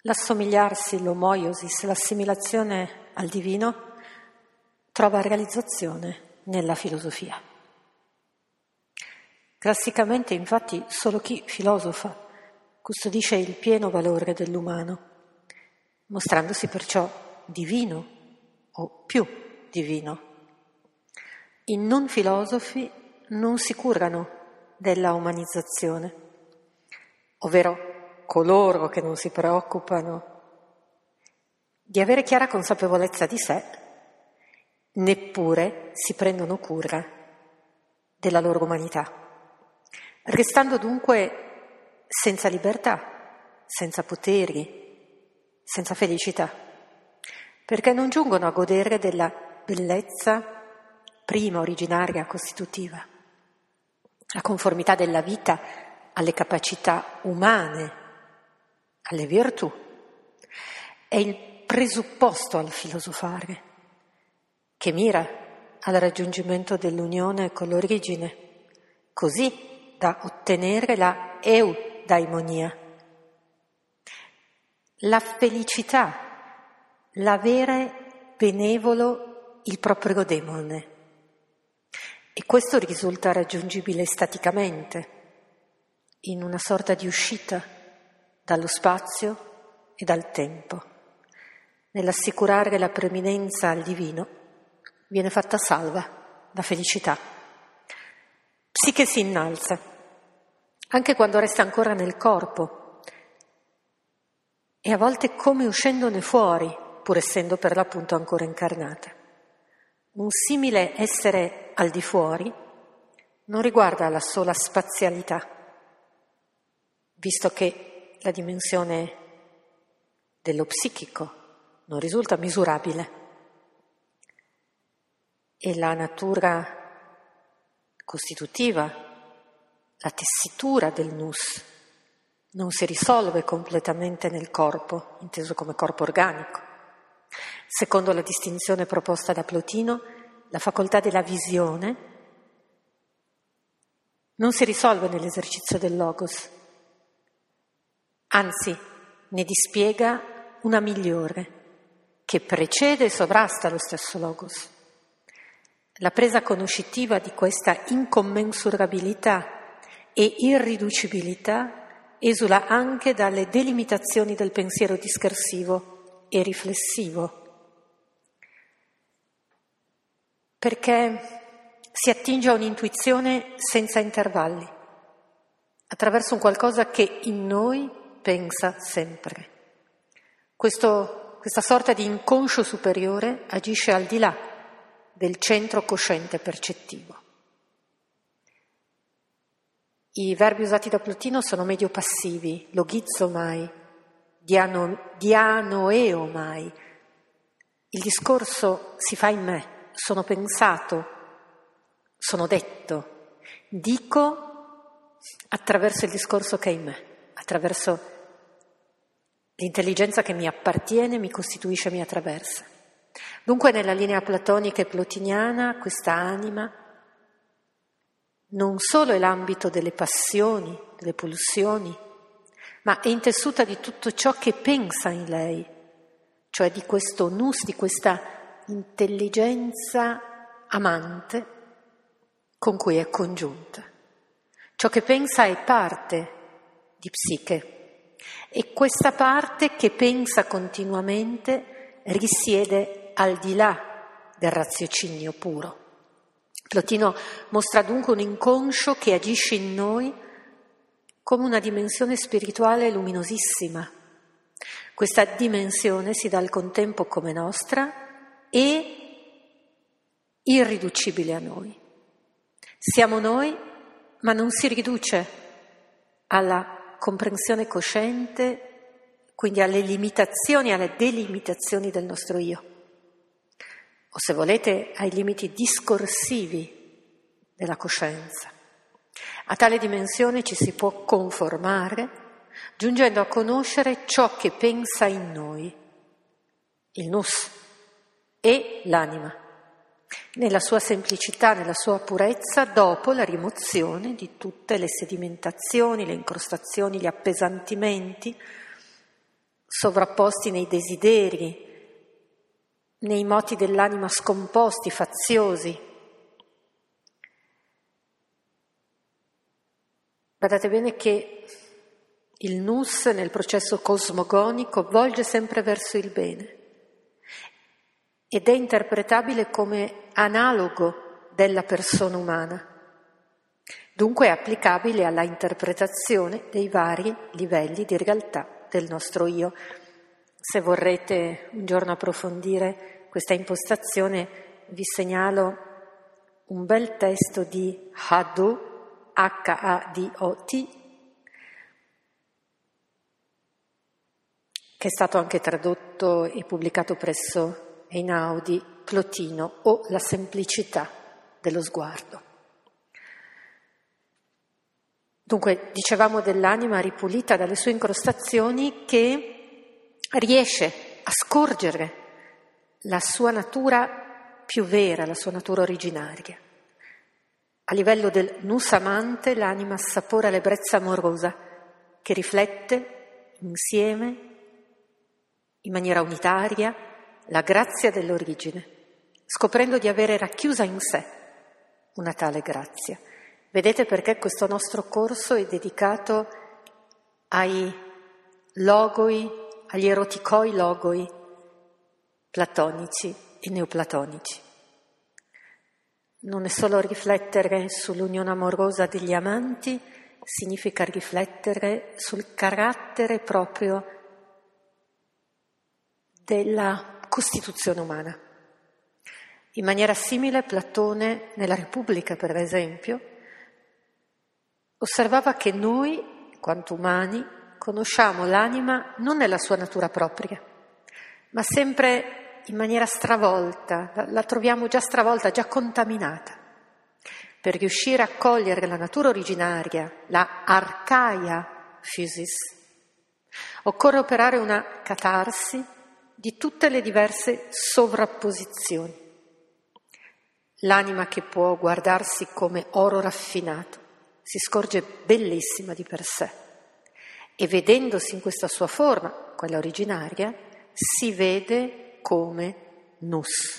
L'assomigliarsi, l'omoiosis, l'assimilazione al divino trova realizzazione nella filosofia. Classicamente, infatti, solo chi filosofa custodisce il pieno valore dell'umano, mostrandosi perciò divino o più divino. I non filosofi non si curano della umanizzazione, ovvero coloro che non si preoccupano di avere chiara consapevolezza di sé, neppure si prendono cura della loro umanità, restando dunque senza libertà, senza poteri, senza felicità, perché non giungono a godere della bellezza prima, originaria, costitutiva, la conformità della vita alle capacità umane, alle virtù. È il presupposto al filosofare, che mira al raggiungimento dell'unione con l'origine, così da ottenere la eudaimonia, la felicità, l'avere benevolo il proprio demone. E questo risulta raggiungibile staticamente, in una sorta di uscita dallo spazio e dal tempo. Nell'assicurare la preminenza al divino viene fatta salva la felicità. Psiche si innalza, anche quando resta ancora nel corpo, e a volte come uscendone fuori, pur essendo per l'appunto ancora incarnata. Un simile essere al di fuori non riguarda la sola spazialità, visto che la dimensione dello psichico non risulta misurabile e la natura costitutiva, la tessitura del nous, non si risolve completamente nel corpo, inteso come corpo organico. Secondo la distinzione proposta da Plotino, la facoltà della visione non si risolve nell'esercizio del logos, anzi ne dispiega una migliore, che precede e sovrasta lo stesso logos. La presa conoscitiva di questa incommensurabilità e irriducibilità esula anche dalle delimitazioni del pensiero discorsivo e riflessivo, perché si attinge a un'intuizione senza intervalli, attraverso un qualcosa che in noi pensa sempre. Questa sorta di inconscio superiore agisce al di là del centro cosciente percettivo. I verbi usati da Plotino sono medio passivi, logizomai, dianoeomai. Il discorso si fa in me, sono pensato, sono detto, dico attraverso il discorso che è in me, attraverso l'intelligenza che mi appartiene, mi costituisce, mi attraversa. Dunque nella linea platonica e plotiniana questa anima non solo è l'ambito delle passioni, delle pulsioni, ma è intessuta di tutto ciò che pensa in lei, cioè di questo nous, di questa intelligenza amante con cui è congiunta. Ciò che pensa è parte di psiche e questa parte che pensa continuamente risiede al di là del raziocinio puro. Plotino mostra dunque un inconscio che agisce in noi come una dimensione spirituale luminosissima. Questa dimensione si dà al contempo come nostra e irriducibile a noi. Siamo noi, ma non si riduce alla comprensione cosciente, quindi alle limitazioni, alle delimitazioni del nostro io, o se volete ai limiti discorsivi della coscienza. A tale dimensione ci si può conformare, giungendo a conoscere ciò che pensa in noi, il nous e l'anima, nella sua semplicità, nella sua purezza, dopo la rimozione di tutte le sedimentazioni, le incrostazioni, gli appesantimenti sovrapposti nei desideri, nei moti dell'anima scomposti, faziosi. Badate bene che il nous nel processo cosmogonico volge sempre verso il bene ed è interpretabile come analogo della persona umana. Dunque è applicabile alla interpretazione dei vari livelli di realtà del nostro io. Se vorrete un giorno approfondire questa impostazione, vi segnalo un bel testo di Hadot, Hadot, che è stato anche tradotto e pubblicato presso Einaudi, Plotino, o La semplicità dello sguardo. Dunque, dicevamo dell'anima ripulita dalle sue incrostazioni che riesce a scorgere la sua natura più vera, la sua natura originaria. A livello del nous amante, l'anima assapora l'ebbrezza amorosa che riflette insieme, in maniera unitaria, la grazia dell'origine, scoprendo di avere racchiusa in sé una tale grazia. Vedete perché questo nostro corso è dedicato ai logoi, agli eroticoi logoi platonici e neoplatonici. Non è solo riflettere sull'unione amorosa degli amanti, significa riflettere sul carattere proprio della Costituzione umana. In maniera simile Platone, nella Repubblica per esempio, osservava che noi, quanto umani, conosciamo l'anima non nella sua natura propria, ma sempre in maniera stravolta, la troviamo già stravolta, già contaminata. Per riuscire a cogliere la natura originaria, la archaia physis, occorre operare una catarsi di tutte le diverse sovrapposizioni. L'anima che può guardarsi come oro raffinato si scorge bellissima di per sé e vedendosi in questa sua forma, quella originaria, si vede come nous.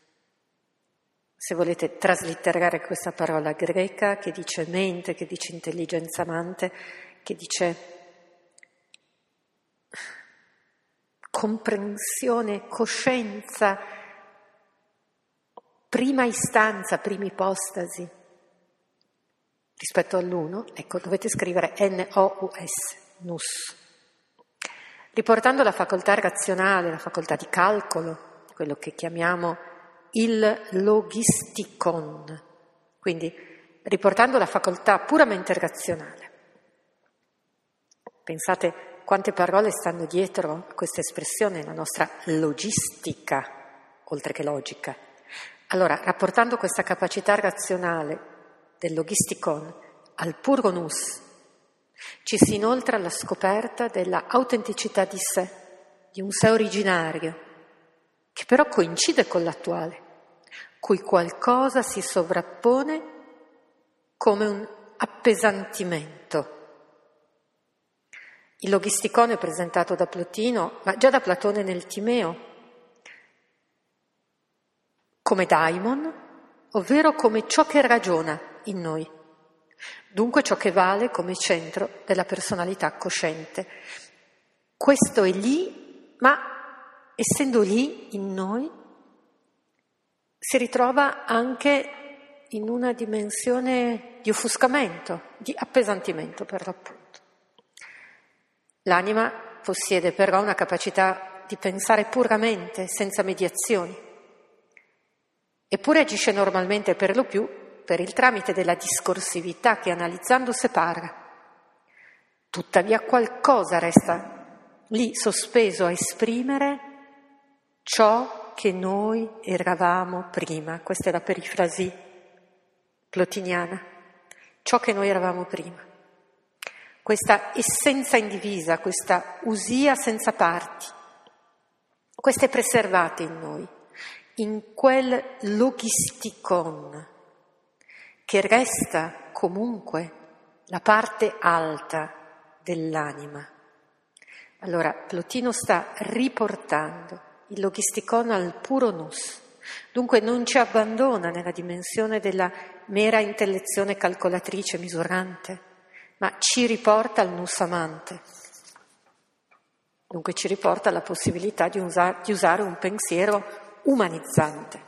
Se volete traslitterare questa parola greca che dice mente, che dice intelligenza amante, che dice comprensione, coscienza, prima istanza, prima ipostasi rispetto all'uno, ecco, dovete scrivere N-O-U-S, nous. Riportando la facoltà razionale, la facoltà di calcolo, quello che chiamiamo il logistikon, quindi riportando la facoltà puramente razionale. Pensate quante parole stanno dietro a questa espressione, la nostra logistica, oltre che logica. Allora, rapportando questa capacità razionale del logistikon al puro nous, ci si inoltra alla scoperta della autenticità di sé, di un sé originario, che però coincide con l'attuale, cui qualcosa si sovrappone come un appesantimento. Il logistikon è presentato da Plotino, ma già da Platone nel Timeo, come daimon, ovvero come ciò che ragiona in noi, dunque ciò che vale come centro della personalità cosciente. Questo è lì, ma essendo lì in noi, si ritrova anche in una dimensione di offuscamento, di appesantimento per l'appunto. L'anima possiede però una capacità di pensare puramente, senza mediazioni, eppure agisce normalmente per lo più per il tramite della discorsività che analizzando separa. Tuttavia qualcosa resta lì sospeso a esprimere ciò che noi eravamo prima. Questa è la perifrasi plotiniana. Ciò che noi eravamo prima. Questa essenza indivisa, questa usia senza parti, questa è preservata in noi, in quel logistikon, che resta comunque la parte alta dell'anima, Allora, Plotino sta riportando il logisticon al puro nous, dunque non ci abbandona nella dimensione della mera intellezione calcolatrice misurante, ma ci riporta al nous amante. Dunque ci riporta alla possibilità di usare un pensiero umanizzante.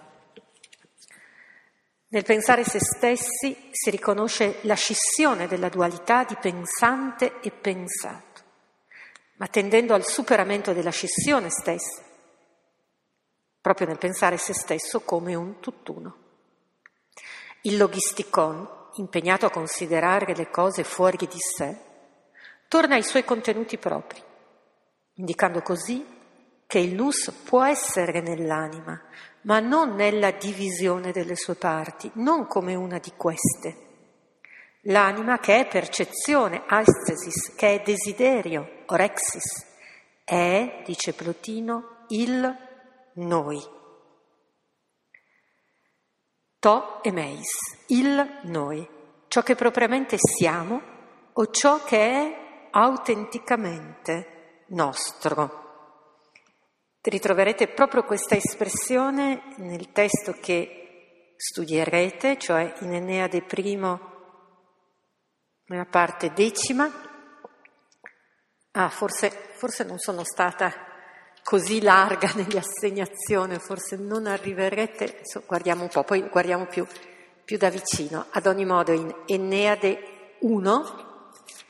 Nel pensare se stessi si riconosce la scissione della dualità di pensante e pensato, ma tendendo al superamento della scissione stessa, proprio nel pensare se stesso come un tutt'uno. Il logisticon, impegnato a considerare le cose fuori di sé, torna ai suoi contenuti propri, indicando così che il nous può essere nell'anima, ma non nella divisione delle sue parti, non come una di queste. L'anima che è percezione, aesthesis, che è desiderio, orexis, è, dice Plotino, il noi. To e meis, il noi, ciò che propriamente siamo o ciò che è autenticamente nostro. Ritroverete proprio questa espressione nel testo che studierete, cioè in Enneade primo, nella parte 10. Forse non sono stata così larga nell'assegnazione, forse non arriverete, guardiamo un po', poi guardiamo più da vicino. Ad ogni modo in Enneade 1,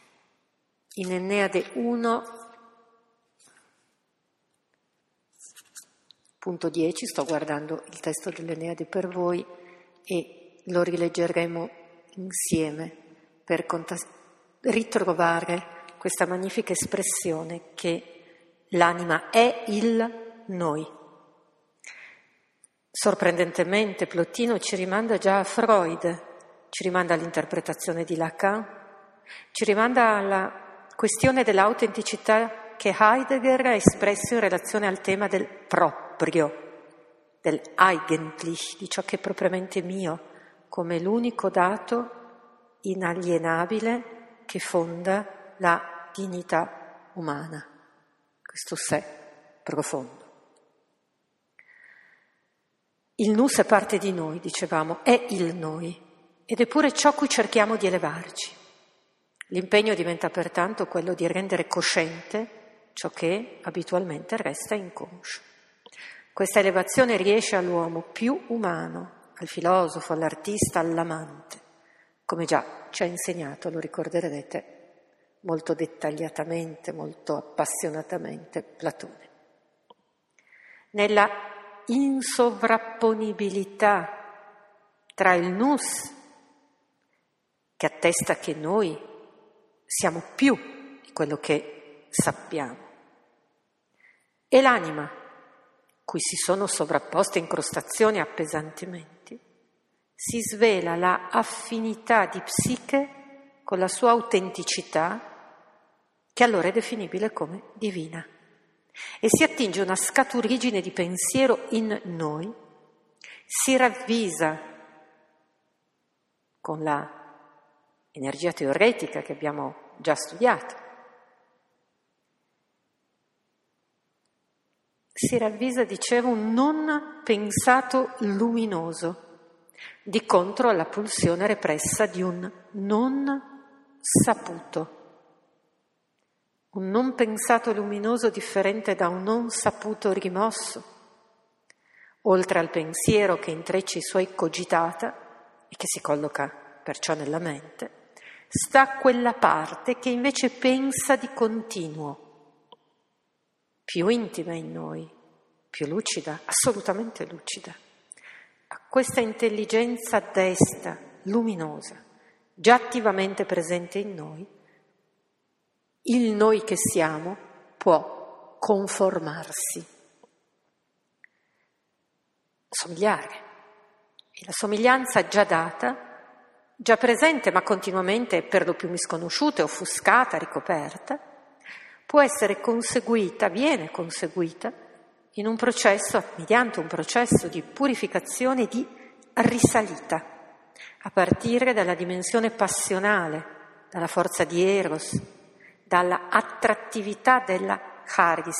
punto 10, sto guardando il testo dell'Enneade per voi e lo rileggeremo insieme per ritrovare questa magnifica espressione che l'anima è il noi. Sorprendentemente Plotino ci rimanda già a Freud, ci rimanda all'interpretazione di Lacan, ci rimanda alla questione dell'autenticità che Heidegger ha espresso in relazione al tema del proprio, del Eigentlich, di ciò che è propriamente mio, come l'unico dato inalienabile che fonda la dignità umana, questo sé profondo. Il nous è parte di noi, dicevamo, è il noi, ed è pure ciò cui cerchiamo di elevarci. L'impegno diventa pertanto quello di rendere cosciente ciò che abitualmente resta inconscio. Questa elevazione riesce all'uomo più umano, al filosofo, all'artista, all'amante, come già ci ha insegnato, lo ricorderete molto dettagliatamente, molto appassionatamente Platone. Nella insovrapponibilità tra il nous, che attesta che noi siamo più di quello che sappiamo, e l'anima, cui si sono sovrapposte incrostazioni e appesantimenti, si svela la affinità di psiche con la sua autenticità, che allora è definibile come divina, e si attinge una scaturigine di pensiero in noi, si ravvisa con la energia teoretica che abbiamo già studiato, si ravvisa, dicevo, un non pensato luminoso, di contro alla pulsione repressa di un non saputo. Un non pensato luminoso differente da un non saputo rimosso. Oltre al pensiero che intreccia i suoi cogitata e che si colloca perciò nella mente, sta quella parte che invece pensa di continuo, più intima in noi, più lucida, assolutamente lucida. A questa intelligenza desta, luminosa, già attivamente presente in noi, il noi che siamo può conformarsi, somigliare. E la somiglianza già data, già presente ma continuamente per lo più misconosciuta, offuscata, ricoperta, può essere conseguita, viene conseguita in un processo, mediante un processo di purificazione, di risalita, a partire dalla dimensione passionale, dalla forza di Eros, dalla attrattività della charis.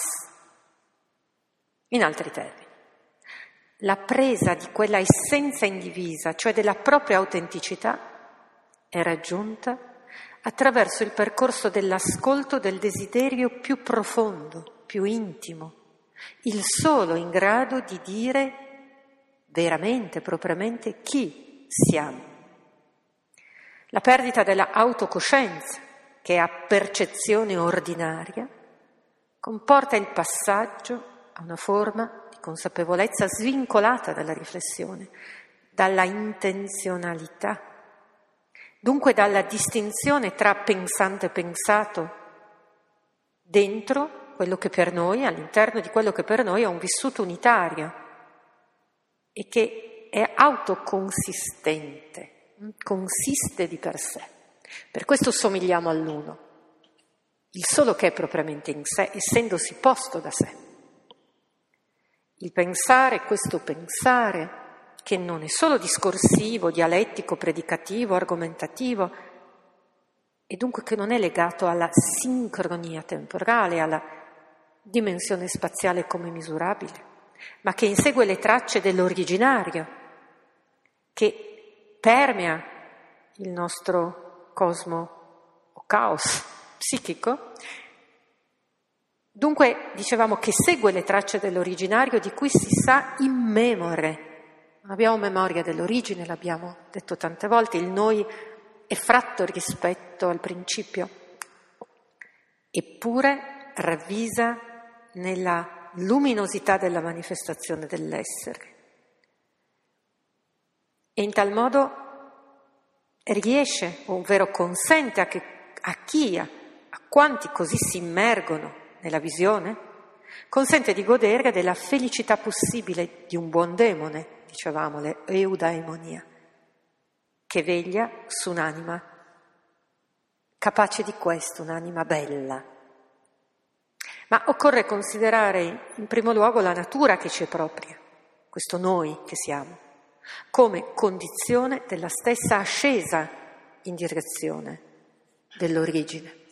In altri termini, la presa di quella essenza indivisa, cioè della propria autenticità, è raggiunta attraverso il percorso dell'ascolto del desiderio più profondo, più intimo, il solo in grado di dire veramente, propriamente chi siamo. La perdita della autocoscienza, che ha percezione ordinaria, comporta il passaggio a una forma di consapevolezza svincolata dalla riflessione, dalla intenzionalità, dunque dalla distinzione tra pensante e pensato dentro quello che per noi, all'interno di quello che per noi è un vissuto unitario e che è autoconsistente, consiste di per sé. Per questo somigliamo all'uno, il solo che è propriamente in sé, essendosi posto da sé. Il pensare, questo pensare, che non è solo discorsivo, dialettico, predicativo, argomentativo, e dunque che non è legato alla sincronia temporale, alla dimensione spaziale come misurabile, ma che insegue le tracce dell'originario, che permea il nostro cosmo o caos psichico. Dunque, dicevamo che segue le tracce dell'originario di cui si sa immemore. Non abbiamo memoria dell'origine, l'abbiamo detto tante volte, il noi è fratto rispetto al principio, eppure ravvisa nella luminosità della manifestazione dell'essere. E in tal modo riesce, ovvero consente a quanti così si immergono nella visione, consente di godere della felicità possibile di un buon demone, dicevamo, l'eudaimonia, che veglia su un'anima capace di questo, un'anima bella. Ma occorre considerare in primo luogo la natura che ci è propria, questo noi che siamo, come condizione della stessa ascesa in direzione dell'origine.